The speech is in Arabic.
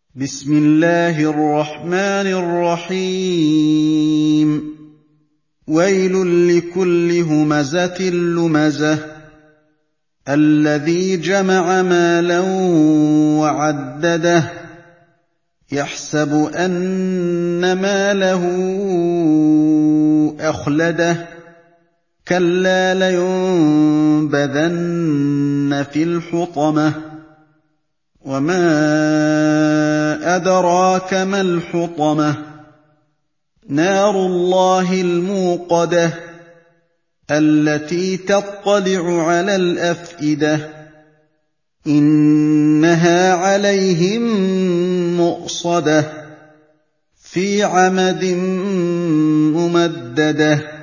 بسم الله الرحمن الرحيم ويل لكل همزة لمزة الذي جمع مالا وعدده يحسب أن ماله أخلده كلا لينبذن في الحطمة وما أدراك ما الحطمة نار الله الموقدة التي تطلع على الأفئدة إنها عليهم مؤصدة في عمد ممددة